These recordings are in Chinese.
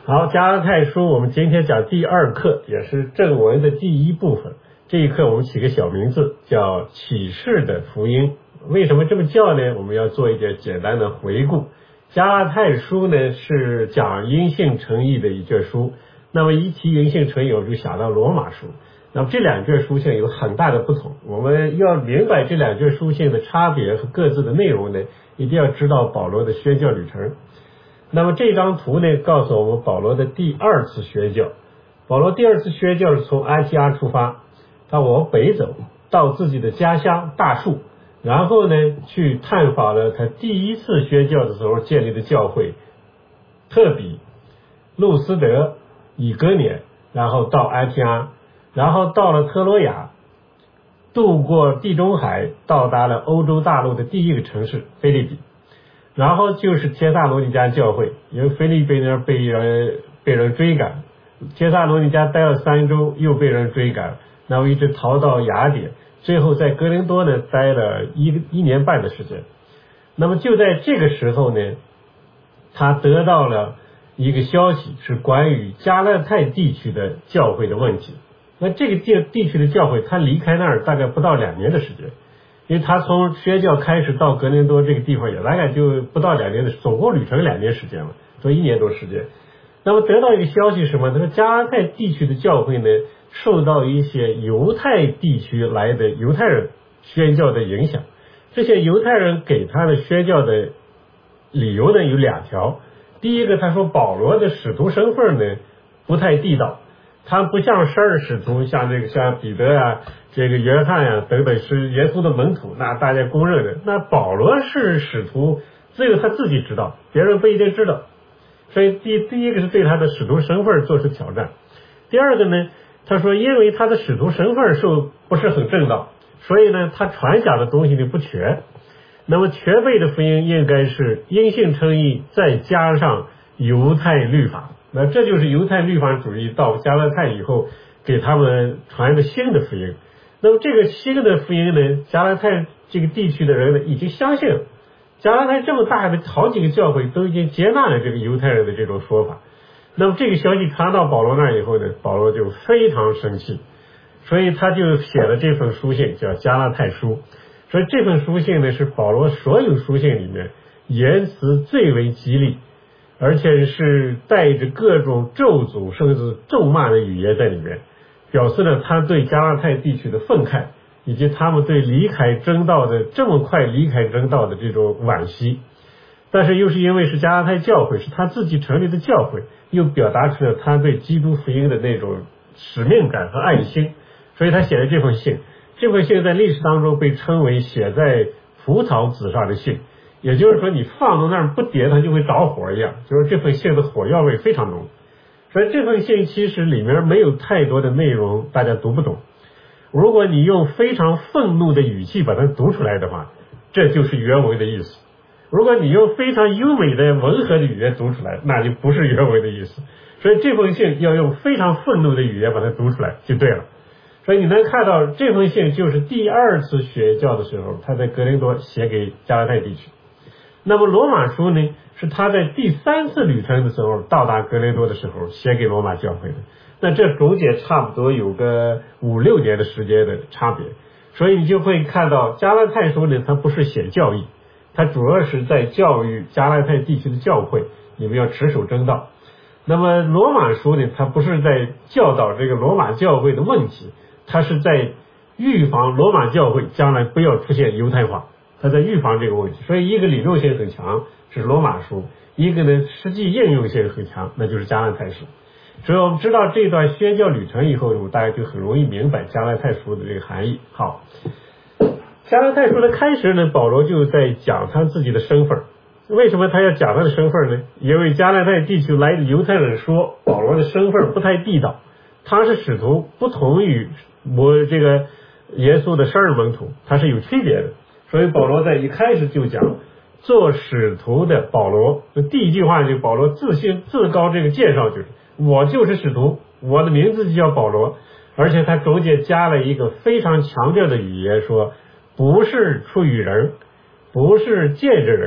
好，加拉太书我们今天讲第二课，也是正文的第一部分。这一课我们起个小名字叫启示的福音。为什么这么叫呢？我们要做一点简单的回顾。加拉太书呢是讲因信称义的一卷书，那么一提因信称义我就想到罗马书。那么这两卷书信有很大的不同，我们要明白这两卷书信的差别和各自的内容呢，一定要知道保罗的宣教旅程。那么这张图呢告诉我们保罗的第二次宣教。保罗第二次宣教是从安提阿出发，他往北走到自己的家乡大树，然后呢去探访了他第一次宣教的时候建立的教会特比、路斯德、以哥念，然后到安提阿，然后到了特罗亚，渡过地中海，到达了欧洲大陆的第一个城市腓立比，然后就是帖撒罗尼迦教会，因为腓立比那被人追赶，帖撒罗尼迦待了3周又被人追赶，然后一直逃到雅典，最后在哥林多呢待了一年半的时间。那么就在这个时候呢，他得到了一个消息，是关于加拉太地区的教会的问题。那这个地区的教会，他离开那儿大概不到2年的时间，因为他从宣教开始到格林多这个地方也大概就不到2年的，总共旅程2年时间了，所以1年多时间。那么得到一个消息是什么？他说加拉太地区的教会呢，受到一些犹太地区来的犹太人宣教的影响。这些犹太人给他的宣教的理由呢有2条。第一个，他说保罗的使徒身份呢不太地道，他不像12使徒，像彼得啊、约翰啊等等是耶稣的门徒，那大家公认的。那保罗是使徒，只有他自己知道，别人不一定知道。所以第一个是对他的使徒身份做出挑战。第二个呢，他说因为他的使徒身份不是很正道，所以呢他传讲的东西呢不全。那么全备的福音应该是因信称义再加上犹太律法。那这就是犹太律法主义到加拉太以后给他们传的新的福音。那么这个新的福音呢，加拉太这个地区的人呢已经相信了。加拉太这么大的好几个教会都已经接纳了这个犹太人的这种说法。那么这个消息传到保罗那儿以后呢，保罗就非常生气，所以他就写了这份书信叫加拉太书。所以这份书信呢是保罗所有书信里面言辞最为激励，而且是带着各种咒诅甚至咒骂的语言在里面，表示了他对加拉太地区的愤慨，以及他们对离开真道的这么快离开真道的这种惋惜。但是又是因为是加拉太教会是他自己成立的教会，又表达出了他对基督福音的那种使命感和爱心，所以他写了这封信。这封信在历史当中被称为写在蒲草纸上的信，也就是说你放到那儿不点它就会着火一样，就是这封信的火药味非常浓。所以这封信其实里面没有太多的内容大家读不懂，如果你用非常愤怒的语气把它读出来的话，这就是原文的意思。如果你用非常优美的温和的语言读出来，那就不是原文的意思。所以这封信要用非常愤怒的语言把它读出来就对了。所以你能看到这封信就是第2次宣教的时候他在格林多写给加拉太地区。那么罗马书呢是他在第3次旅程的时候到达格林多的时候写给罗马教会的。那这中间差不多有个5-6年的时间的差别。所以你就会看到加拉太书呢它不是写教义，它主要是在教育加拉太地区的教会你们要持守真道。那么罗马书呢它不是在教导这个罗马教会的问题，他是在预防罗马教会将来不要出现犹太化，他在预防这个问题。所以一个理论性很强是罗马书，一个呢实际应用性很强，那就是加拉太书。所以我们知道这段宣教旅程以后，大家就很容易明白加拉太书的这个含义。好，加拉太书的开始呢，保罗就在讲他自己的身份。为什么他要讲他的身份呢？因为加拉太地区来的犹太人说保罗的身份不太地道，他是使徒，不同于这个耶稣的12门徒，他是有区别的。所以保罗在一开始就讲做使徒的保罗，第一句话就保罗自高这个介绍就是我就是使徒，我的名字就叫保罗。而且他中间加了一个非常强调的语言，说不是出于人，不是借着人，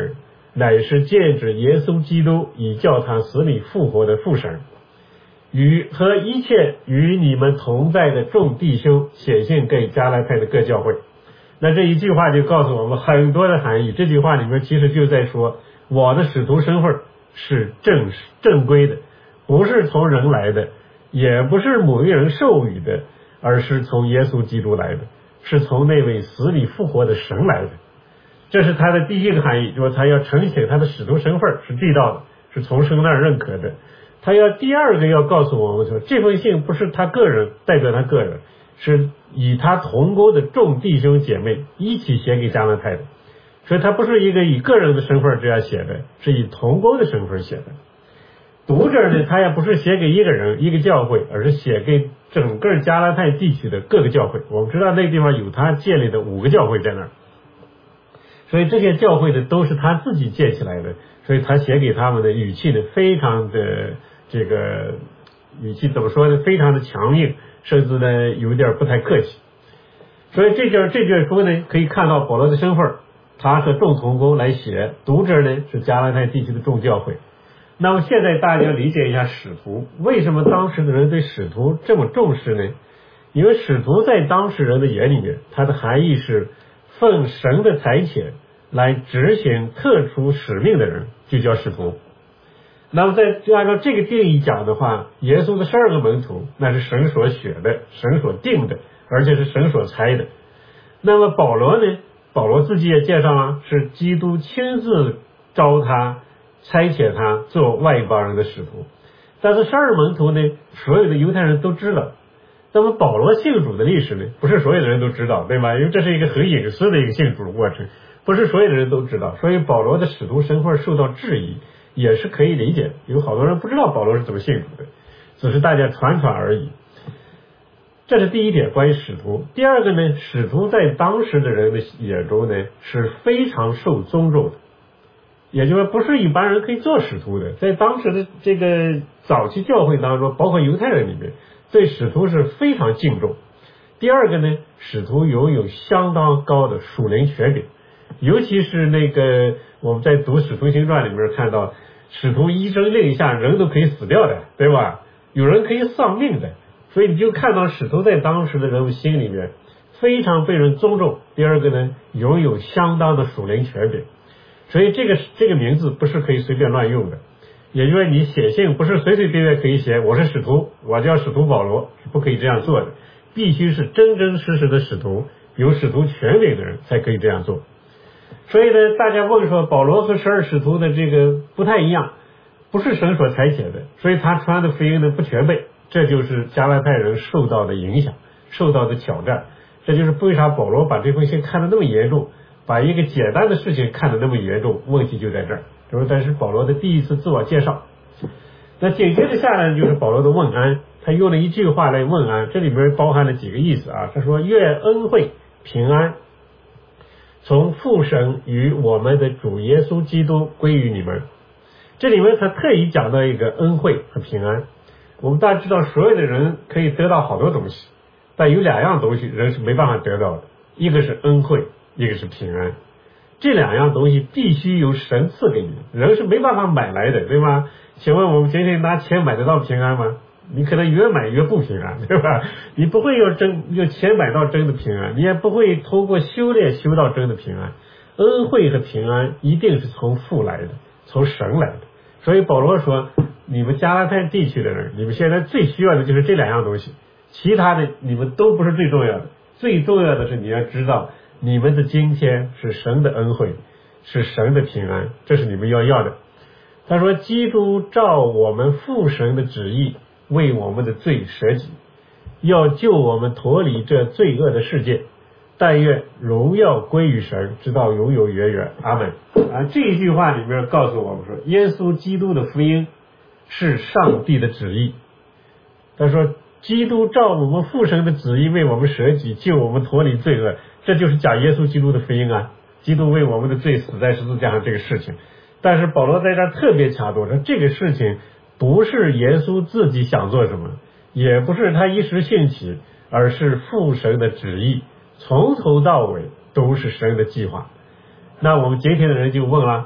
乃是借指耶稣基督以叫他死里复活的父神，和一切与你们同在的众弟兄写信给加拉太的各教会。那这一句话就告诉我们很多的含义。这句话里面其实就在说，我的使徒身份是正规的，不是从人来的，也不是某一人授予的，而是从耶稣基督来的，是从那位死里复活的神来的。这是他的第一个含义，就是他要呈现他的使徒身份是地道的，是从神那儿认可的。他第二个要告诉我们说，这封信不是他个人代表他个人，是以他同工的众弟兄姐妹一起写给加拉太的，所以他不是一个以个人的身份这样写的，是以同工的身份写的。读者呢，他也不是写给一个人一个教会，而是写给整个加拉太地区的各个教会。我们知道那个地方有他建立的5个教会在那儿，所以这些教会呢都是他自己建起来的，所以他写给他们的语气呢非常的这个语气怎么说呢，非常的强硬，甚至呢有点不太客气。所以这卷书呢可以看到保罗的身份，他和众同工来写，读者呢是加拉太地区的众教会。那么现在大家理解一下使徒，为什么当时的人对使徒这么重视呢？因为使徒在当时人的眼里面，它的含义是奉神的差遣来执行特殊使命的人，就叫使徒。那么按照这个定义讲的话，耶稣的12个门徒那是神所选的，神所定的，而且是神所差的。那么保罗呢，保罗自己也介绍了，是基督亲自召他差遣他做外邦人的使徒。但是12门徒呢，所有的犹太人都知道。那么保罗信主的历史呢，不是所有的人都知道，对吧？因为这是一个很隐私的一个信主的过程，不是所有的人都知道，所以保罗的使徒身份受到质疑也是可以理解的。有好多人不知道保罗是怎么信主的，只是大家传而已。这是第一点，关于使徒。第二个呢，使徒在当时的人的眼中呢是非常受尊重的，也就是不是一般人可以做使徒的。在当时的这个早期教会当中，包括犹太人里面，对使徒是非常敬重。第二个呢，使徒拥有相当高的属灵权柄，尤其是那个我们在读使徒行传里面看到，使徒一声令下人都可以死掉的，对吧？有人可以丧命的，所以你就看到使徒在当时的人们心里面非常被人尊重。第二个呢，拥有相当的属灵权柄，所以这个名字不是可以随便乱用的。也就是你写信不是随随便便可以写我是使徒，我叫使徒保罗，是不可以这样做的，必须是真真实实的使徒，有使徒权柄的人才可以这样做。所以呢，大家问说保罗和12使徒的这个不太一样，不是神所差遣的，所以他传的福音呢不全备，这就是加拉太人受到的影响，受到的挑战。这就是为啥保罗把这封信看得那么严重，把一个简单的事情看得那么严重，问题就在这儿。这是保罗的第一次自我介绍。那紧接着下来就是保罗的问安，他用了一句话来问安，这里面包含了几个意思啊。他说愿恩惠平安从父神与我们的主耶稣基督归于你们。这里面他特意讲到一个恩惠和平安。我们大家知道所有的人可以得到好多东西，但有2样东西人是没办法得到的，一个是恩惠，一个是平安。这2样东西必须由神赐给你，人是没办法买来的，对吗？请问我们今天拿钱买得到平安吗？你可能越买越不平安，对吧？你不会用钱买到真的平安，你也不会通过修炼修到真的平安。恩惠和平安一定是从父来的，从神来的。所以保罗说，你们加拉太地区的人，你们现在最需要的就是这2样东西，其他的你们都不是最重要的。最重要的是你要知道，你们的今天是神的恩惠，是神的平安，这是你们要的。他说基督照我们父神的旨意为我们的罪舍己，要救我们脱离这罪恶的世界，但愿荣耀归于神，直到永永远远。阿们。这一句话里面告诉我们说，耶稣基督的福音是上帝的旨意。他说基督照我们父神的旨意为我们舍己，救我们脱离罪恶，这就是讲耶稣基督的福音啊，基督为我们的罪死在十字架上这个事情。但是保罗在这儿特别强调说，这个事情不是耶稣自己想做什么，也不是他一时兴起，而是父神的旨意，从头到尾都是神的计划。那我们今天的人就问了，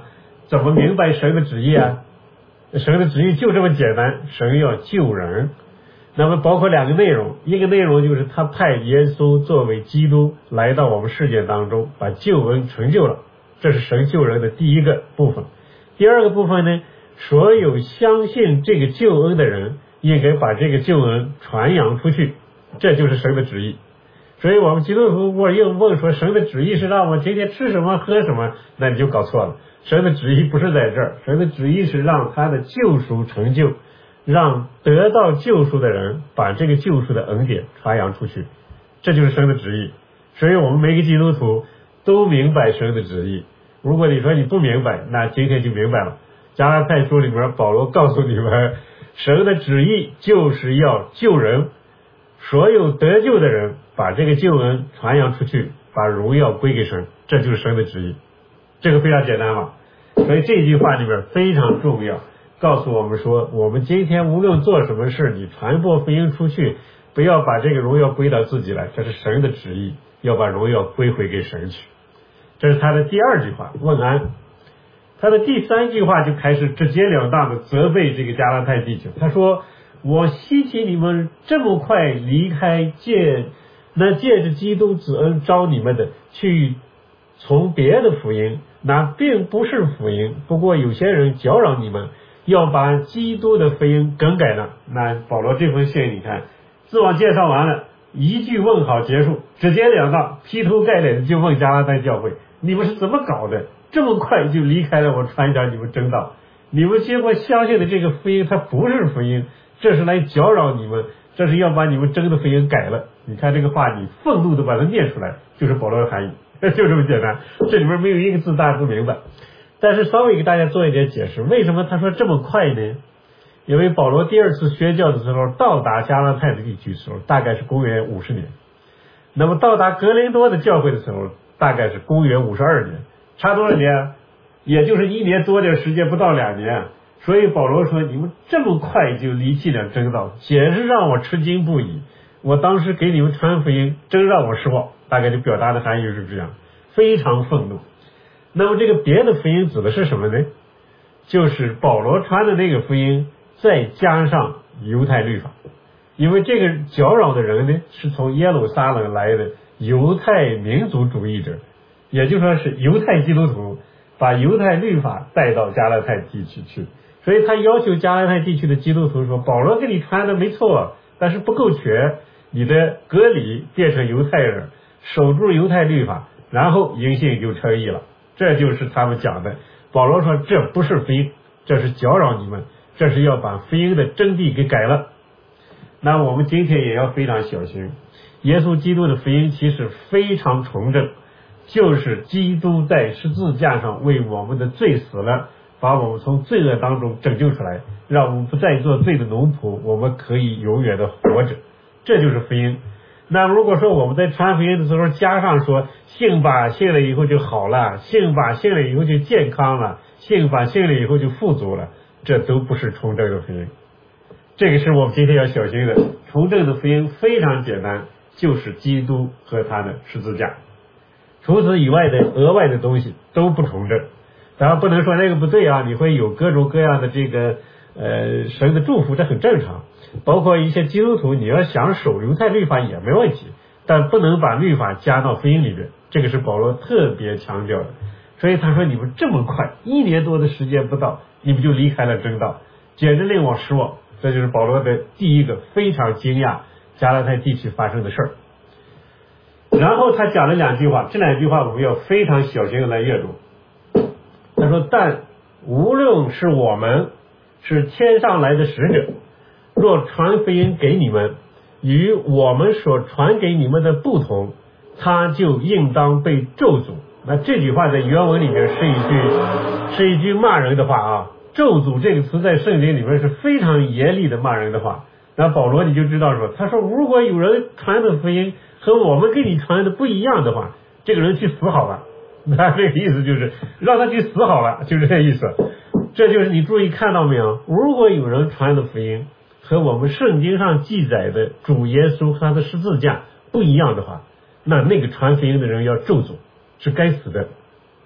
怎么明白神的旨意啊？神的旨意就这么简单，神要救人。那么包括两个内容，一个内容就是他派耶稣作为基督来到我们世界当中，把救恩成就了，这是神救人的第一个部分。第二个部分呢，所有相信这个救恩的人应该把这个救恩传扬出去，这就是神的旨意。所以我们基督徒如果硬问说神的旨意是让我今天吃什么喝什么，那你就搞错了。神的旨意不是在这儿，神的旨意是让他的救赎成就，让得到救赎的人把这个救赎的恩典传扬出去，这就是神的旨意。所以我们每个基督徒都明白神的旨意。如果你说你不明白，那今天就明白了。加拉太书里面保罗告诉你们，神的旨意就是要救人，所有得救的人把这个救恩传扬出去，把荣耀归给神，这就是神的旨意。这个非常简单嘛。所以这句话里面非常重要，告诉我们说，我们今天无论做什么事，你传播福音出去，不要把这个荣耀归到自己来，这是神的旨意，要把荣耀归回给神去。这是他的第二句话，问安。他的第三句话就开始直截了当的责备这个加拉太地区，他说，我希奇你们这么快离开借着基督之恩招你们的去从别的福音，那并不是福音，不过有些人搅扰你们，要把基督的福音更改了。那保罗这封信你看，自我介绍完了，一句问好结束，直截了当劈头盖脸的就问加拉太教会，你们是怎么搞的，这么快就离开了我传讲你们真道，你们结果相信的这个福音它不是福音，这是来搅扰你们，这是要把你们真的福音改了。你看这个话，你愤怒的把它念出来，就是保罗的含义，就这么简单，这里面没有一个字大家不明白。但是稍微给大家做一点解释，为什么他说这么快呢？因为保罗第二次宣教的时候到达加拉太的地区的时候大概是公元50年，那么到达格林多的教会的时候大概是公元52年，差多少年？也就是1年多点时间，不到2年。所以保罗说，你们这么快就离弃了真道，简直让我吃惊不已。我当时给你们传福音，真让我失望。大概就表达的含义是这样，非常愤怒。那么这个别的福音指的是什么呢？就是保罗传的那个福音再加上犹太律法。因为这个搅扰的人呢，是从耶路撒冷来的犹太民族主义者，也就是说是犹太基督徒，把犹太律法带到加拉太地区去。所以他要求加拉太地区的基督徒说，保罗给你传的没错，但是不够全，你的割礼变成犹太人，守住犹太律法，然后因信就称义了。这就是他们讲的。保罗说这不是福音，这是搅扰你们，这是要把福音的真谛给改了。那我们今天也要非常小心，耶稣基督的福音其实非常纯正，就是基督在十字架上为我们的罪死了，把我们从罪恶当中拯救出来，让我们不再做罪的奴仆，我们可以永远的活着，这就是福音。那如果说我们在传福音的时候加上说信吧，信了以后就好了，信吧，信了以后就健康了，信吧，信了以后就富足了，这都不是纯正的福音。这个是我们今天要小心的。纯正的福音非常简单，就是基督和他的十字架，除此以外的额外的东西都不纯正。当然不能说那个不对啊，你会有各种各样的这个神的祝福，这很正常。包括一些基督徒，你要想守犹太律法也没问题，但不能把律法加到福音里面，这个是保罗特别强调的。所以他说你们这么快1年多的时间不到，你们就离开了真道，简直令我失望。这就是保罗的第一个非常惊讶加拉太地区发生的事儿。然后他讲了2句话，这2句话我们要非常小心的来阅读。他说，但无论是我们是天上来的使者，若传福音给你们，与我们所传给你们的不同，他就应当被咒诅。那这句话在原文里面是一句骂人的话啊。咒诅这个词在圣经里面是非常严厉的骂人的话。那保罗你就知道说，他说如果有人传的福音和我们给你传的不一样的话，这个人去死好了。那这个意思就是让他去死好了，就是这意思。这就是你注意看到没有，如果有人传的福音和我们圣经上记载的主耶稣和他的十字架不一样的话，那个传福音的人要咒诅，是该死的。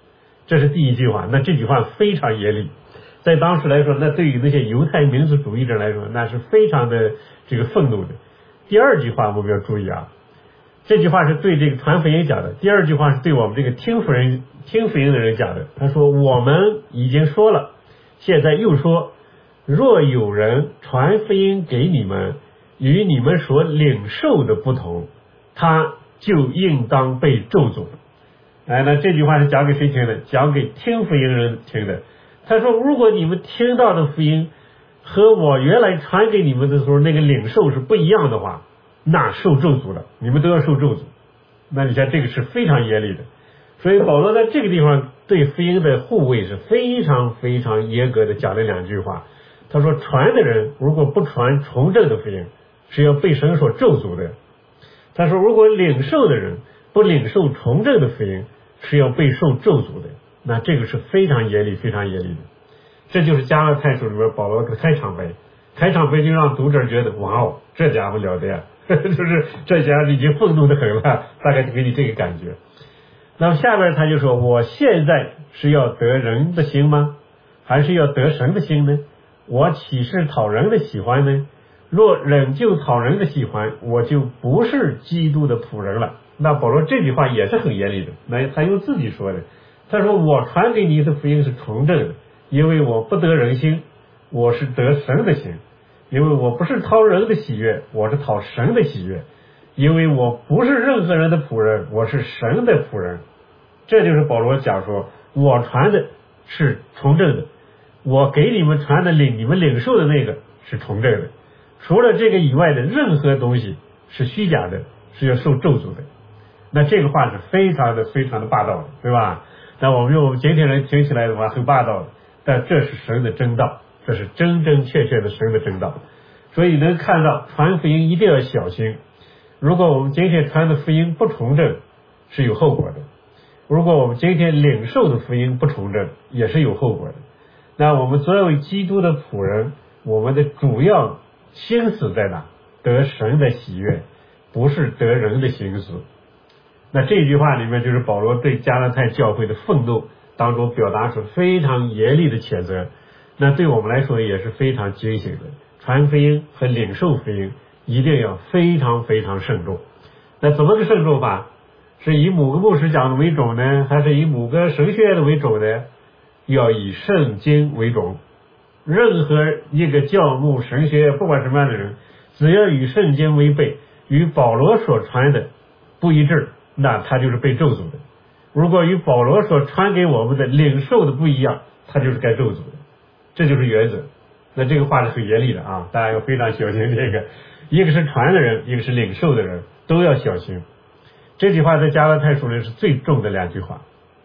这是第一句话。那这句话非常严厉，在当时来说，那对于那些犹太民族主义者来说，那是非常的这个愤怒的。第二句话我们要注意啊，这句话是对这个传福音讲的，第二句话是对我们这个听福音的人讲的。他说我们已经说了，现在又说，若有人传福音给你们，与你们所领受的不同，他就应当被咒诅。那这句话是讲给谁听的？讲给听福音人听的。他说如果你们听到的福音和我原来传给你们的时候那个领受是不一样的话，那受咒诅了，你们都要受咒诅。那你看这个是非常严厉的。所以保罗在这个地方对福音的护卫是非常非常严格的讲了两句话。他说传的人如果不传从正的福音，是要被神所咒诅的。他说如果领受的人不领受从正的福音，是要被受咒诅的。那这个是非常严厉非常严厉的。这就是加拉太书里边保罗的开场白，开场白就让读者觉得哇哦，这家伙了得呀，就是这家伙已经愤怒的很了，大概就给你这个感觉。那么下边他就说，我现在是要得人的心吗？还是要得神的心呢？我岂是讨人的喜欢呢？若仍旧讨人的喜欢，我就不是基督的仆人了。那保罗这句话也是很严厉的，那他用自己说的，他说我传给你的福音是从正的，因为我不得人心，我是得神的心，因为我不是讨人的喜悦，我是讨神的喜悦，因为我不是任何人的仆人，我是神的仆人。这就是保罗讲说，我传的是从正的，我给你们传的你们领受的那个是从正的，除了这个以外的任何东西是虚假的，是要受咒诅的。那这个话是非常的霸道的，对吧？那我们用我们今天人听起来的话很霸道的，但这是神的真道，这是真真切切的神的真道。所以能看到传福音一定要小心，如果我们今天传的福音不从正，是有后果的；如果我们今天领受的福音不从正，也是有后果的。那我们作为基督的仆人，我们的主要心思在哪？得神的喜悦，不是得人的心思。那这句话里面就是保罗对加拉太教会的愤怒当中表达出非常严厉的谴责。那对我们来说也是非常警醒的，传福音和领受福音一定要非常非常慎重。那怎么个慎重法？是以某个牧师讲的为种呢，还是以某个神学院的为种呢？要以圣经为种。任何一个教牧神学院不管什么样的人，只要与圣经违背，与保罗所传的不一致，那他就是被咒诅的。如果与保罗所传给我们的领受的不一样，他就是该咒诅的。这就是原则。那这个话是很严厉的啊，大家要非常小心这个。一个是传的人，一个是领受的人，都要小心。这句话在加拉太书里是最重的两句话。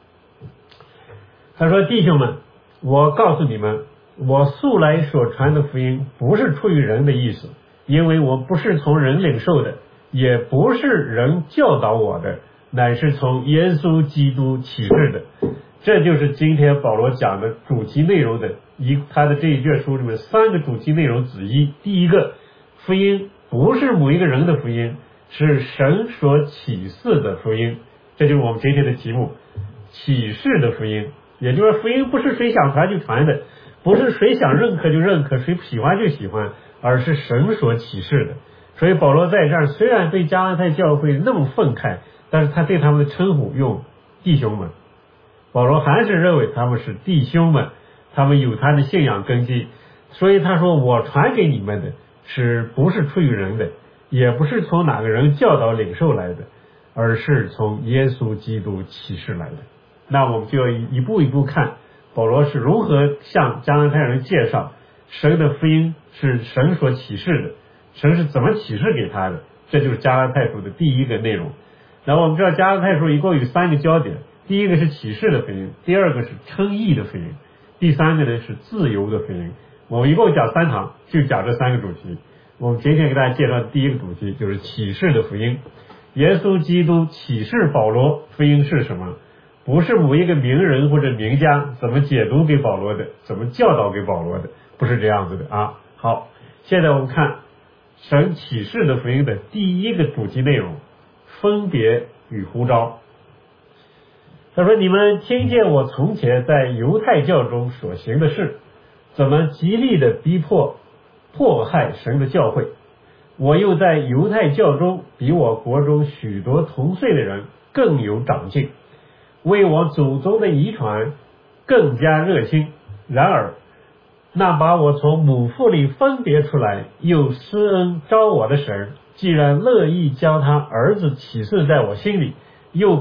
他说弟兄们，我告诉你们，我素来所传的福音不是出于人的意思，因为我不是从人领受的，也不是人教导我的，乃是从耶稣基督启示的。这就是今天保罗讲的主题内容的他的这一卷书里面三个主题内容之一。第一个，福音不是某一个人的福音，是神所启示的福音，这就是我们今天的题目，启示的福音。也就是说福音不是谁想传就传的，不是谁想认可就认可，谁喜欢就喜欢，而是神所启示的。所以保罗在这儿虽然对加拉太教会那么愤慨，但是他对他们的称呼用弟兄们，保罗还是认为他们是弟兄们，他们有他的信仰根基。所以他说我传给你们的是不是出于人的，也不是从哪个人教导领受来的，而是从耶稣基督启示来的。那我们就要一步一步看保罗是如何向加拉太人介绍神的福音是神所启示的，神是怎么启示给他的，这就是加拉太书的第一个内容。然后我们知道加拉太书一共有三个焦点，第一个是启示的福音，第二个是称义的福音，第三个呢是自由的福音。我们一共讲3堂，就讲这3个主题。我们今天给大家介绍的第一个主题就是启示的福音。耶稣基督启示保罗福音是什么？不是某一个名人或者名家怎么解读给保罗的，怎么教导给保罗的，不是这样子的啊。好，现在我们看神启示的福音的第一个主题内容，分别与呼召。 他说：“你们听见我从前在犹太教中所行的事，怎么极力的逼迫、迫害神的教会？我又在犹太教中比我国中许多同岁的人更有长进，为我祖宗的遗传更加热心。然而，那把我从母腹里分别出来，又施恩招我的神，既然乐意将他儿子启示在我心里，又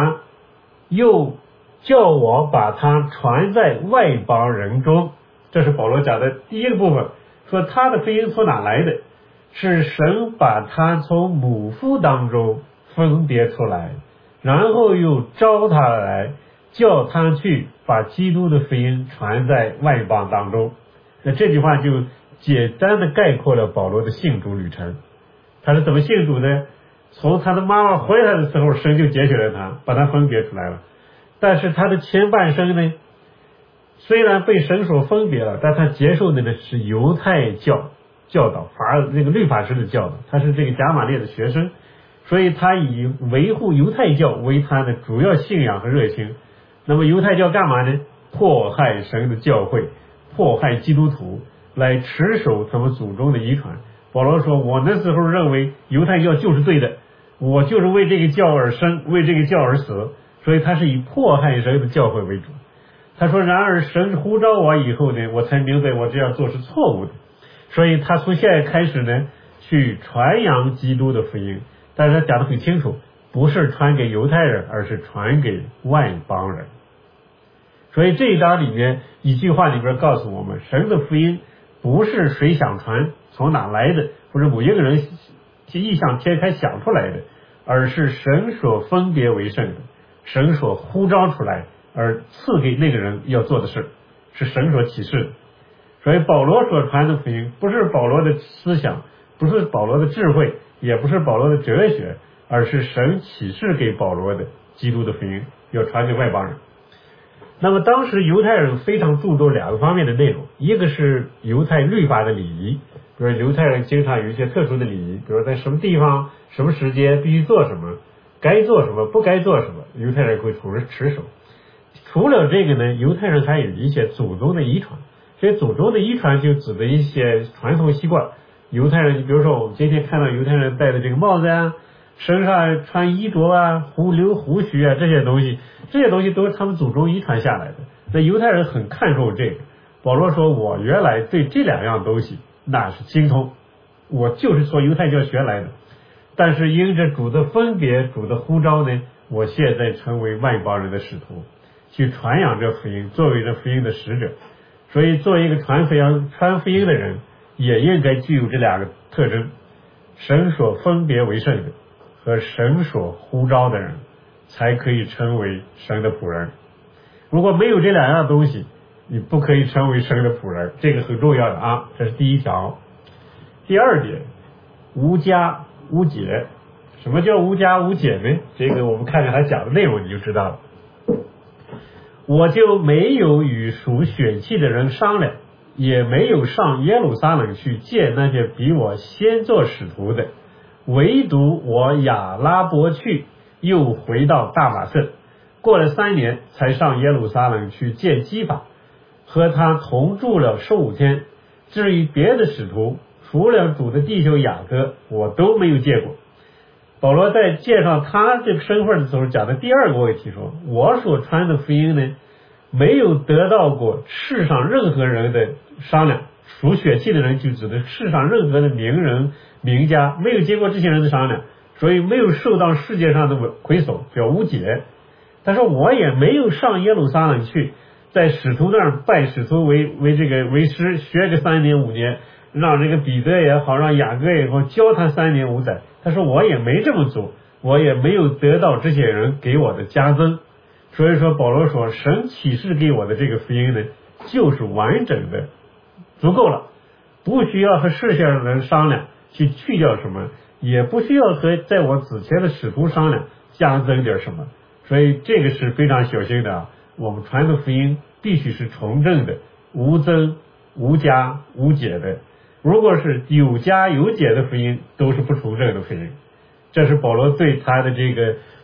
叫我把他传在外邦人中。”这是保罗讲的第一个部分，说他的福音从哪来的？是神把他从母腹当中分别出来，然后又招他来，叫他去把基督的福音传在外邦当中。那这句话就简单的概括了保罗的信主旅程。他是怎么信主呢？从他的妈妈怀他的时候，神就拣选了他，把他分别出来了。但是他的前半生呢，虽然被神所分别了，但他接受的呢是犹太教导，那个律法师的教导，他是这个迦玛列的学生，所以他以维护犹太教为他的主要信仰和热心。那么犹太教干嘛呢？迫害神的教会，迫害基督徒，来持守他们祖宗的遗传。保罗说：“我那时候认为犹太教就是对的，我就是为这个教而生，为这个教而死。”所以他是以迫害神的教会为主。他说：“然而神呼召我以后呢，我才明白我这样做是错误的。所以他从现在开始呢，去传扬基督的福音。但是他讲得很清楚，不是传给犹太人，而是传给外邦人。所以这一章里面一句话里边告诉我们，神的福音不是谁想传从哪来的，不是某一个人异想天开想出来的，而是神所分别为圣的，神所呼召出来而赐给那个人要做的事，是神所启示的。所以保罗所传的福音不是保罗的思想，不是保罗的智慧，也不是保罗的哲学，而是神启示给保罗的基督的福音，要传给外邦人。那么当时犹太人非常注重两个方面的内容，一个是犹太律法的礼仪，比如犹太人经常有一些特殊的礼仪，比如在什么地方什么时间必须做什么，该做什么不该做什么，犹太人会持守。除了这个呢，犹太人还有一些祖宗的遗传，这些祖宗的遗传就指的一些传统习惯。犹太人，比如说我们今天看到犹太人戴的这个帽子啊，身上穿衣着啊，留胡须啊，这些东西都是他们祖宗遗传下来的。那犹太人很看重这个。保罗说：“我原来对这两样东西那是精通，我就是从犹太教学来的。但是因着主的分别，主的呼召呢，我现在成为外邦人的使徒，去传扬这福音，作为这福音的使者。所以作为一个传福音的人，也应该具有这两个特征：神所分别为圣的和神所呼召的人，才可以成为神的仆人。如果没有这两样东西，你不可以成为神的仆人，这个很重要的啊，这是第一条。第二点，无家无解。什么叫无家无解呢？这个我们看看他讲的内容你就知道了。我就没有与属血气的人商量，也没有上耶路撒冷去见那些比我先做使徒的，唯独我亚拉伯去，又回到大马色，过了3年才上耶路撒冷去见基法，和他同住了15天。至于别的使徒，除了主的弟兄雅各，我都没有见过。保罗在介绍他这个身份的时候讲的第二个问题说，我所传的福音呢，没有得到过世上任何人的商量，属血气的人就指的世上任何的名人名家，没有经过这些人的商量，所以没有受到世界上的亏损，叫无解。他说我也没有上耶路撒冷去，在使徒那儿拜使徒为师，学个3年5年，让这个彼得也好，让雅各也好，教他3年5载。他说我也没这么做，我也没有得到这些人给我的加增。所以说保罗说，神启示给我的这个福音呢，就是完整的，足够了，不需要和世界上的人商量去去掉什么，也不需要和在我之前的使徒商量加增点什么。所以这个是非常小心的啊，我们传的福音必须是从正的，无增无加无减的。如果是有加有减的福音，都是不从正的福音。这是保罗对他的这个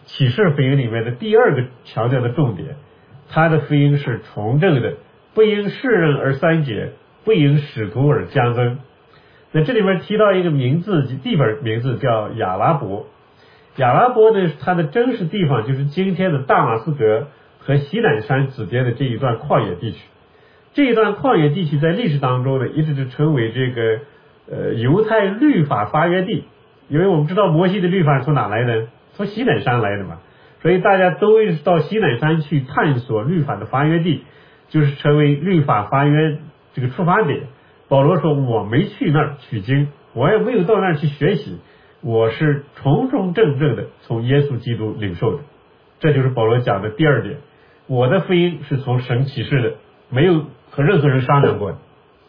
启示福音里面的第二个强调的重点，他的福音是从政的，不因世人而删减，不因使徒而加增。那这里面提到一个名字，地方名字叫亚拉伯。亚拉伯呢，它的真实地方就是今天的大马士革和西乃山之间的这一段旷野地区。这一段旷野地区在历史当中呢，一直是称为这个犹太律法发源地，因为我们知道摩西的律法从哪来的？从西乃山来的嘛，所以大家都到西乃山去探索律法的发源地，就是成为律法发源这个出发点。保罗说我没去那儿取经，我也没有到那儿去学习，我是重重正正的从耶稣基督领受的。这就是保罗讲的第二点，我的福音是从神启示的，没有和任何人商量过的。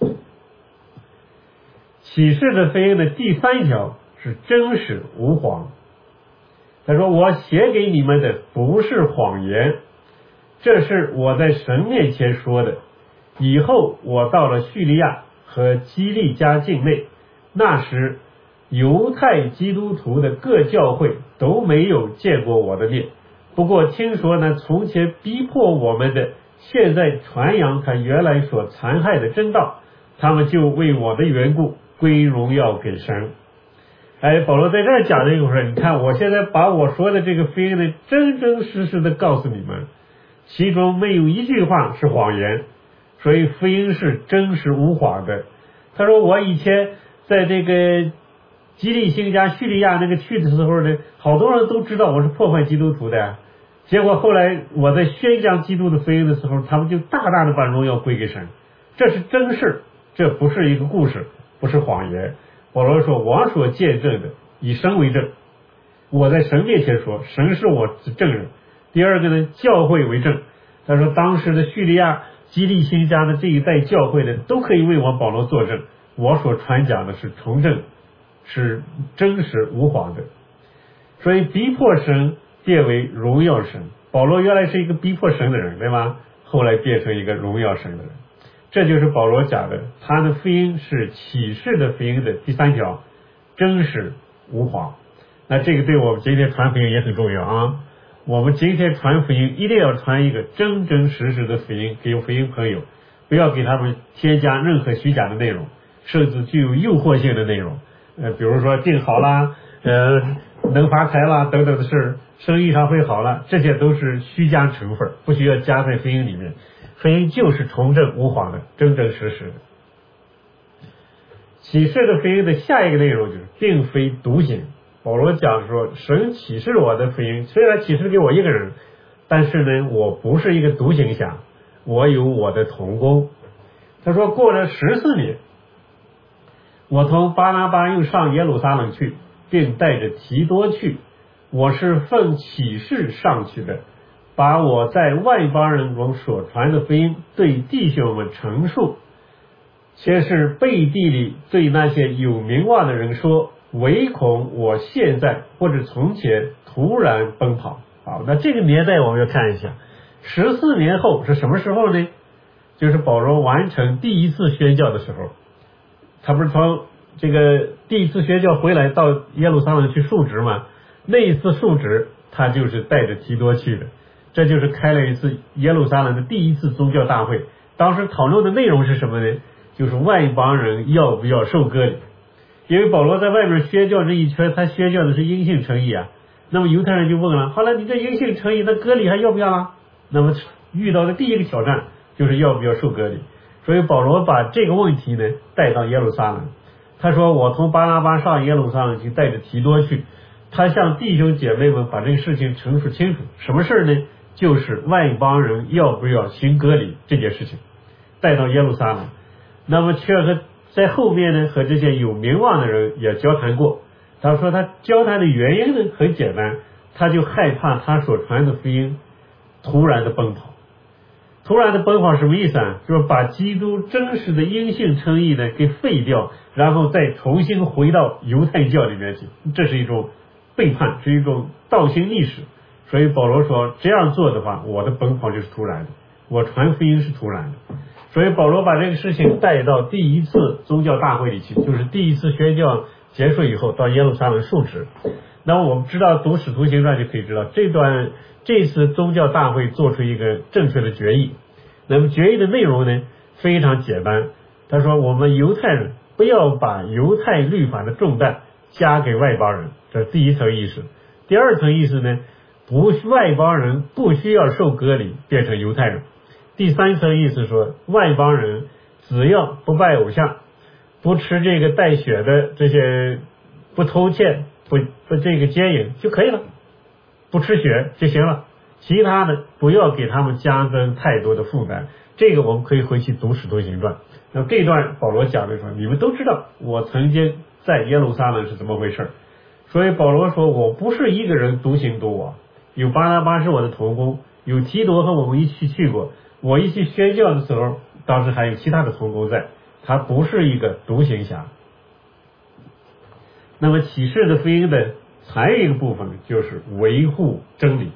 启示的福音的第三条是真实无谎。他说我写给你们的不是谎言，这是我在神面前说的。以后我到了叙利亚和基利家境内，那时犹太基督徒的各教会都没有见过我的面，不过听说呢，从前逼迫我们的现在传扬他原来所残害的真道，他们就为我的缘故归荣耀给神。保罗在这儿讲的一会儿，你看我现在把我说的这个福音呢，真真实实的告诉你们，其中没有一句话是谎言，所以福音是真实无谎的。他说我以前在这个基利新加叙利亚那个去的时候呢，好多人都知道我是破坏基督徒的，结果后来我在宣讲基督的福音的时候，他们就大大的把荣耀归给神，这是真事，这不是一个故事，不是谎言。保罗说我所见证的以神为证，我在神面前说，神是我的证人。第二个呢，教会为证。他说当时的叙利亚基利新加的这一代教会呢，都可以为我保罗作证，我所传讲的是从正，是真实无谎的。所以逼迫神变为荣耀神，保罗原来是一个逼迫神的人，对吗？后来变成一个荣耀神的人。这就是保罗讲的，他的福音是启示的福音的第三条，真实无谎。那这个对我们今天传福音也很重要啊！我们今天传福音一定要传一个真真实实的福音给福音朋友，不要给他们添加任何虚假的内容，甚至具有诱惑性的内容，比如说定好啦，能发财啦等等的事，生意上会好了，这些都是虚假成分，不需要加在福音里面。福音就是从正无谎的，真真实实的。启示的福音的下一个内容就是并非独行。保罗讲说，神启示我的福音，虽然启示给我一个人，但是呢，我不是一个独行侠，我有我的同工。他说过了14年，我同巴拿巴又上耶路撒冷去，并带着提多去，我是奉启示上去的，把我在外邦人中所传的福音对弟兄们陈述，先是背地里对那些有名望的人说，唯恐我现在或者从前突然奔跑。好，那这个年代我们要看一下，14年后是什么时候呢？就是保罗完成第一次宣教的时候，他不是从这个第一次宣教回来到耶路撒冷去述职吗？那一次述职他就是带着提多去的，这就是开了一次耶路撒冷的第一次宗教大会。当时讨论的内容是什么呢？就是外邦人要不要受割礼。因为保罗在外面宣教这一圈，他宣教的是因信称义啊。那么犹太人就问了，好了，你这因信称义，那割礼还要不要啊？那么遇到的第一个挑战就是要不要受割礼。所以保罗把这个问题呢带到耶路撒冷。他说我从巴拿巴上耶路撒冷去，带着提多去，他向弟兄姐妹们把这个事情陈述清楚。什么事呢？就是外邦人要不要行割礼这件事情，带到耶路撒冷。那么却和在后面呢，和这些有名望的人也交谈过。他说他交谈的原因呢很简单，他就害怕他所传的福音突然的奔跑。突然的奔跑什么意思啊？就是把基督真实的因信称义呢给废掉，然后再重新回到犹太教里面去，这是一种背叛，是一种倒行逆施。所以保罗说这样做的话，我的奔跑就是突然的，我传福音是突然的。所以保罗把这个事情带到第一次宗教大会里去，就是第一次宣教结束以后到耶路撒冷述职。那么我们知道读使徒行传就可以知道，这次宗教大会做出一个正确的决议。那么决议的内容呢非常简单，他说我们犹太人不要把犹太律法的重担加给外邦人，这是第一层意思。第二层意思呢，外邦人不需要受割礼变成犹太人。第三层意思说，外邦人只要不拜偶像，不吃这个带血的这些，不偷窃，不这个奸淫就可以了，不吃血就行了，其他的不要给他们加增太多的负担。这个我们可以回去读使徒行传。那么这一段保罗讲的时候，你们都知道我曾经在耶路撒冷是怎么回事，所以保罗说我不是一个人独行独往，有巴拿巴是我的同工，有提多和我们一起去过，我一起宣教的时候当时还有其他的同工在，他不是一个独行侠。那么启示的福音的还有一个部分就是维护真理。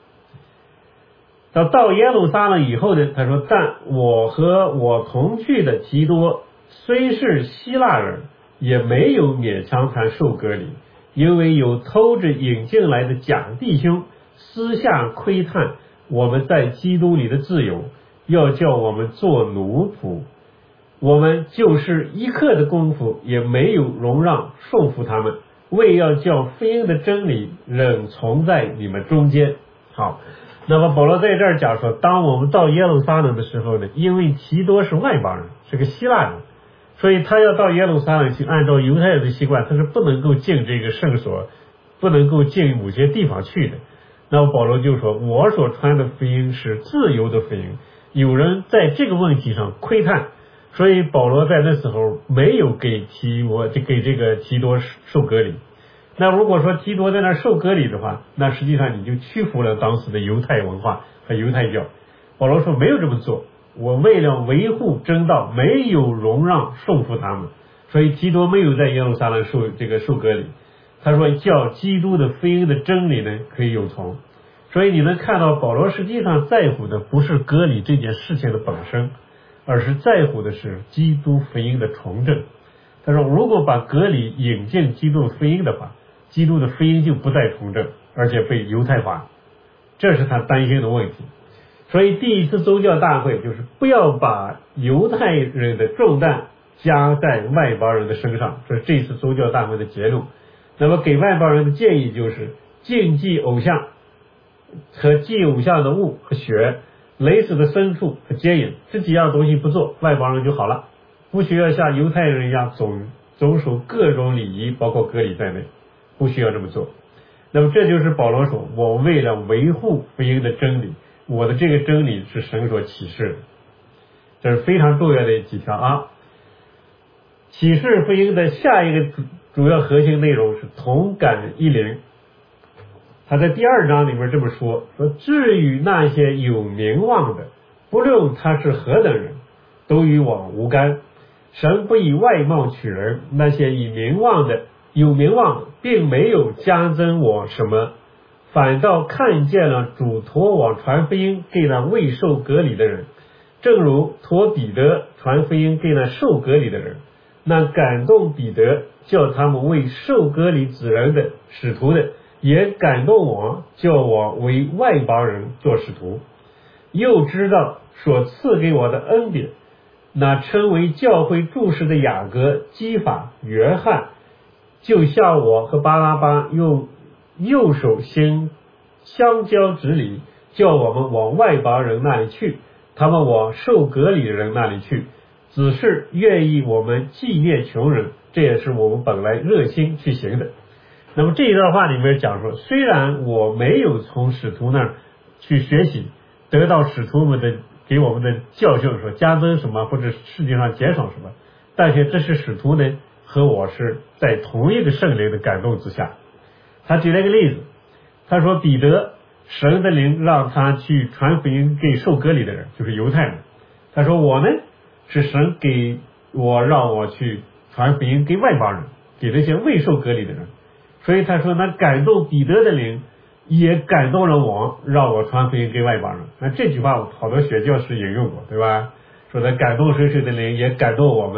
到耶路撒冷以后呢，他说但我和我同去的提多虽是希腊人，也没有勉强他受割礼，因为有偷着引进来的假弟兄私下窥探我们在基督里的自由，要叫我们做奴仆，我们就是一刻的功夫也没有容让顺服他们，为要叫福音的真理仍存在你们中间。好，那么保罗在这儿讲说，当我们到耶路撒冷的时候呢，因为提多是外邦人，是个希腊人，所以他要到耶路撒冷去，按照犹太人的习惯，他是不能够进这个圣所，不能够进某些地方去的。那么保罗就说，我所传的福音是自由的福音，有人在这个问题上窥探，所以保罗在那时候没有给这个提多受割礼。那如果说提多在那受割礼的话，那实际上你就屈服了当时的犹太文化和犹太教。保罗说没有这么做，我为了维护真道，没有容让顺服他们，所以提多没有在耶路撒冷受割礼。他说叫基督的福音的真理呢可以有从。所以你能看到保罗实际上在乎的不是割礼这件事情的本身，而是在乎的是基督福音的重振。他说如果把割礼引进基督福音的话，基督的福音就不再重振，而且被犹太化，这是他担心的问题。所以第一次宗教大会就是不要把犹太人的重担加在外邦人的身上，这是这次宗教大会的结论。那么给外邦人的建议就是禁忌偶像和祭偶像的物和血，勒死的牲畜和奸淫，这几样东西不做，外邦人就好了，不需要像犹太人一样遵守各种礼仪，包括割礼在内，不需要这么做。那么这就是保罗说，我为了维护福音的真理，我的这个真理是神所启示的，这是非常重要的几条啊。启示福音的下一个主要核心内容是同感一灵。他在第二章里面这么说，至于那些有名望的，不论他是何等人，都与我无干。神不以外貌取人，那些有名望的并没有加增我什么，反倒看见了主托我传福音给那未受割礼的人，正如托彼得传福音给那受割礼的人，那感动彼得叫他们为受割礼之人的使徒的，也感动我叫我为外邦人做使徒。又知道所赐给我的恩典，那称为教会柱石的雅各、基法、约翰，就像我和巴拉巴用右手先相交直礼，叫我们往外邦人那里去，他们往受割礼的人那里去，只是愿意我们纪念穷人，这也是我们本来热心去行的。那么这一段话里面讲说，虽然我没有从使徒那儿去学习，得到使徒们的给我们的教训说加增什么或者世界上减少什么，但是这是使徒呢和我是在同一个圣灵的感动之下。他举了一个例子，他说彼得神的灵让他去传福音给受割礼的人，就是犹太人。他说我呢是神给我让我去传福音给外邦人，给那些未受割礼的人。所以他说那感动彼得的灵也感动了我，让我传福音给外邦人。那这句话好多学教师引用过，对吧？说他感动谁的灵也感动我们，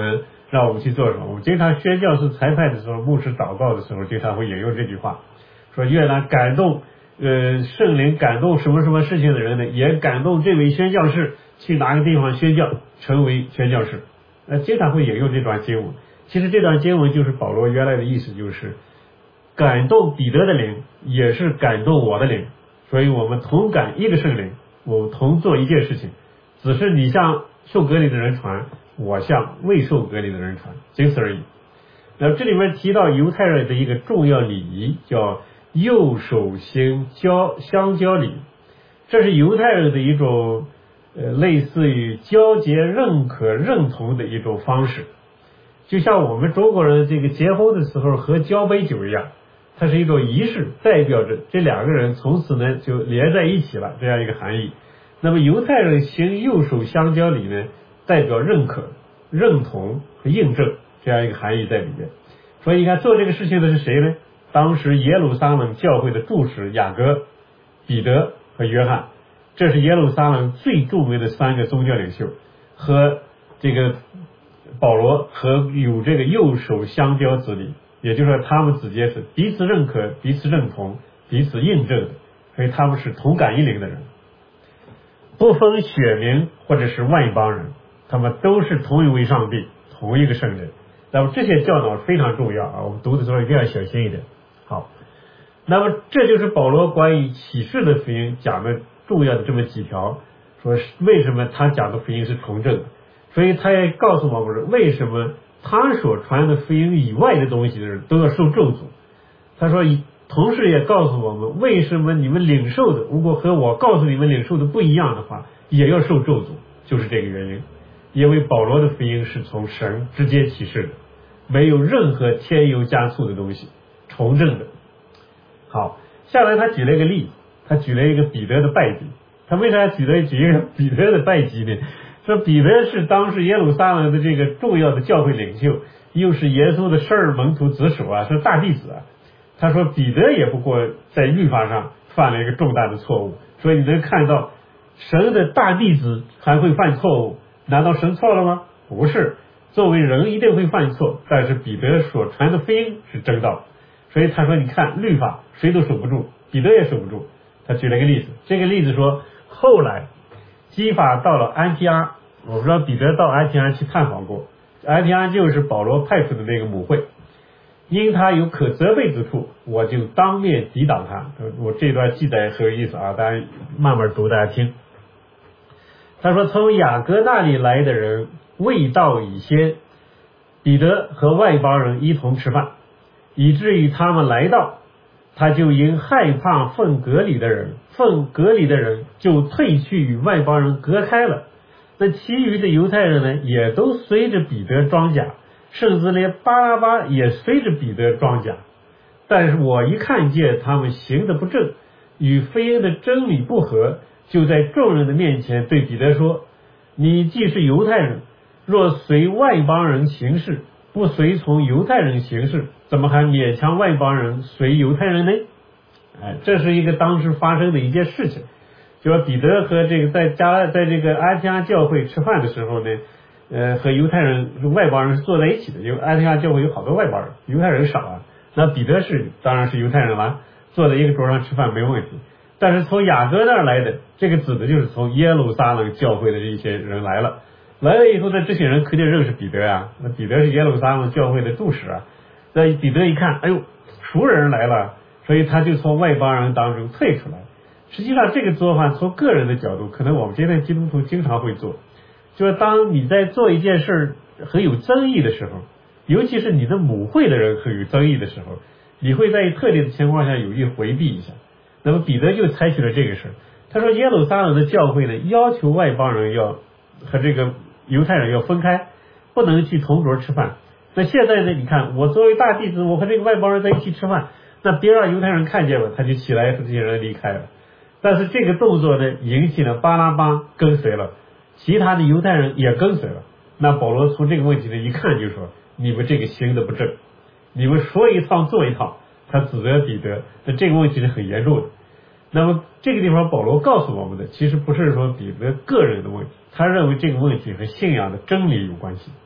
让我们去做什么。我们经常宣教士裁判的时候，牧师祷告的时候，经常会引用这句话，说愿那感动圣灵感动什么什么事情的人呢，也感动这位宣教士去哪个地方宣教，成为宣教士。经常会引用这段经文。其实这段经文就是保罗原来的意思，就是感动彼得的灵也是感动我的灵，所以我们同感一个圣灵，我们同做一件事情，只是你向受割礼的人传，我向未受割礼的人传，仅此而已。那这里面提到犹太人的一个重要礼仪，叫右手行相交礼，这是犹太人的一种类似于交结认可认同的一种方式，就像我们中国人这个结婚的时候喝交杯酒一样，它是一种仪式，代表着这两个人从此呢就连在一起了这样一个含义。那么犹太人行右手相交礼呢，代表认可、认同和印证这样一个含义在里面。所以你看做这个事情的是谁呢？当时耶路撒冷教会的柱石雅各、彼得和约翰，这是耶路撒冷最著名的三个宗教领袖，和这个保罗和有这个右手相交之礼，也就是说他们之间是彼此认可、彼此认同、彼此印证的，所以他们是同感一灵的人，不分选民或者是外邦人，他们都是同一位上帝，同一个圣人。那么这些教导非常重要啊，我们读的时候一定要小心一点。好，那么这就是保罗关于启示的福音讲的重要的这么几条，说为什么他讲的福音是从正的，所以他也告诉我们为什么他所传的福音以外的东西的人都要受咒诅。他说同时也告诉我们为什么你们领受的如果和我告诉你们领受的不一样的话也要受咒诅，就是这个原因。因为保罗的福音是从神直接启示的，没有任何添油加醋的东西，从正的。好，下来他举了一个例子，他举了一个彼得的拜祭。他为啥举一个彼得的拜祭呢？说彼得是当时耶路撒冷的这个重要的教会领袖，又是耶稣的12门徒子首啊，是大弟子啊。他说彼得也不过在律法上犯了一个重大的错误，所以你能看到神的大弟子还会犯错误，难道神错了吗？不是，作为人一定会犯错，但是彼得所传的福音是真道。所以他说你看律法谁都守不住，彼得也守不住。他举了一个例子，这个例子说后来基法到了安提阿，我不知道彼得到安提阿去探访过，安提阿就是保罗派出的那个母会，因他有可责备之处，我就当面抵挡他。我这段记载很有意思啊，大家慢慢读，大家听。他说从雅各那里来的人未到以先，彼得和外邦人一同吃饭，以至于他们来到，他就因害怕奉割礼的人就退去与外邦人隔开了。那其余的犹太人呢，也都随着彼得装甲，甚至连巴拉巴也随着彼得装甲。但是我一看见他们行的不正，与福音的真理不合，就在众人的面前对彼得说，你既是犹太人，若随外邦人行事，不随从犹太人行事，怎么还勉强外邦人随犹太人呢？这是一个当时发生的一件事情，就说彼得和这个在这个安提阿教会吃饭的时候呢，和犹太人外邦人是坐在一起的，因为安提阿教会有好多外邦人，犹太人少啊。那彼得当然是犹太人了，坐在一个桌上吃饭没问题。但是从雅各那儿来的，这个指的就是从耶路撒冷教会的这些人来了以后呢，这些人肯定认识彼得啊，那彼得是耶路撒冷教会的柱石啊。那彼得一看，哎呦，熟人来了，所以他就从外邦人当中退出来。实际上这个做法从个人的角度，可能我们今天基督徒经常会做，就是当你在做一件事很有争议的时候，尤其是你的母会的人很有争议的时候，你会在特定的情况下有意回避一下。那么彼得就采取了这个事，他说耶路撒冷的教会呢，要求外邦人要和这个犹太人要分开，不能去同桌吃饭。那现在呢，你看我作为大弟子，我和这个外邦人在一起吃饭，那别让犹太人看见了，他就起来和这些人离开了。但是这个动作呢，引起了巴拉巴跟随了，其他的犹太人也跟随了。那保罗从这个问题呢一看就说，你们这个行的不正，你们说一套做一套，他指责彼得，那这个问题是很严重的。那么这个地方保罗告诉我们的，其实不是说彼得个人的问题，他认为这个问题和信仰的真理有关系。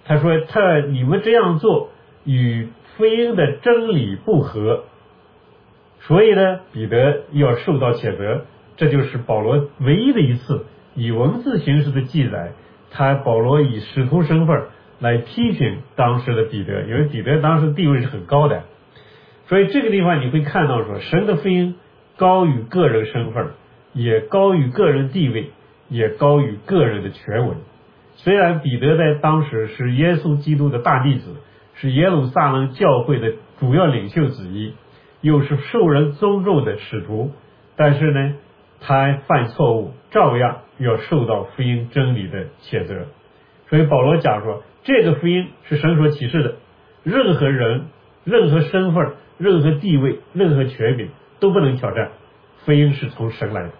他说你们这样做与福音的真理不合，所以呢彼得要受到谴责。这就是保罗唯一的一次以文字形式的记载，保罗以使徒身份来批评当时的彼得，因为彼得当时地位是很高的。所以这个地方你会看到说，神的福音高于个人身份，也高于个人地位，也高于个人的权威。虽然彼得在当时是耶稣基督的大弟子，是耶路撒冷教会的主要领袖之一，又是受人尊重的使徒，但是呢他犯错误，照样要受到福音真理的谴责。所以保罗讲说，这个福音是神所启示的，任何人、任何身份、任何地位、任何权柄都不能挑战，福音是从神来的。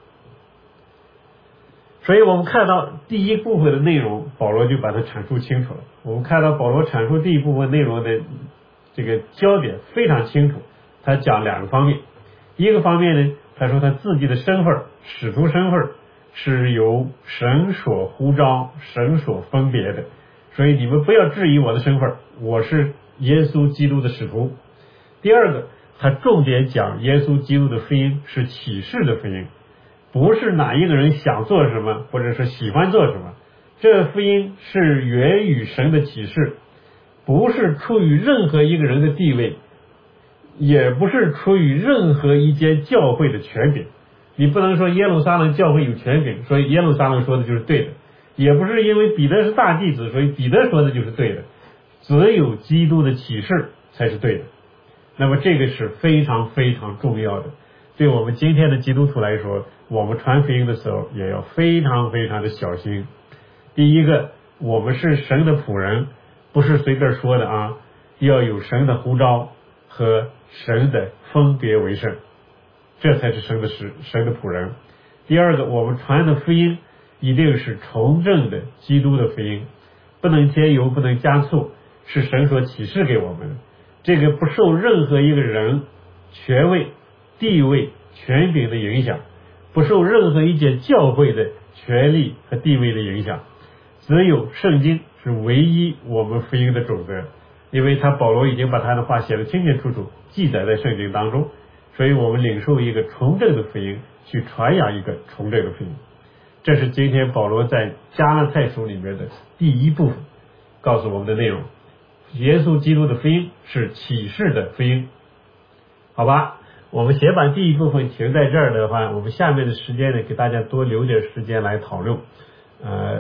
所以我们看到第一部分的内容，保罗就把它阐述清楚了。我们看到保罗阐述第一部分内容的这个焦点非常清楚，他讲两个方面。一个方面呢，他说他自己的身份，使徒身份是由神所呼召、神所分别的，所以你们不要质疑我的身份，我是耶稣基督的使徒。第二个，他重点讲耶稣基督的福音是启示的福音，不是哪一个人想做什么或者是喜欢做什么，这福音是源于神的启示，不是出于任何一个人的地位，也不是出于任何一间教会的权柄。你不能说耶路撒冷教会有权柄，所以耶路撒冷说的就是对的，也不是因为彼得是大弟子，所以彼得说的就是对的，只有基督的启示才是对的。那么这个是非常非常重要的，对我们今天的基督徒来说，我们传福音的时候也要非常非常的小心。第一个，我们是神的仆人，不是随便说的啊，要有神的呼召和神的分别为圣，这才是神的仆人。第二个，我们传的福音一定是从正的基督的福音，不能添油，不能加醋，是神所启示给我们的。这个不受任何一个人、权位、地位、权柄的影响，不受任何一间教会的权力和地位的影响，只有圣经是唯一我们福音的准则，因为保罗已经把他的话写得清清楚楚，记载在圣经当中，所以我们领受一个从正的福音，去传扬一个从正的福音。这是今天保罗在加拉太书里面的第一部分告诉我们的内容。耶稣基督的福音是启示的福音。好吧，我们先把第一部分停在这儿的话，我们下面的时间呢，给大家多留点时间来讨论。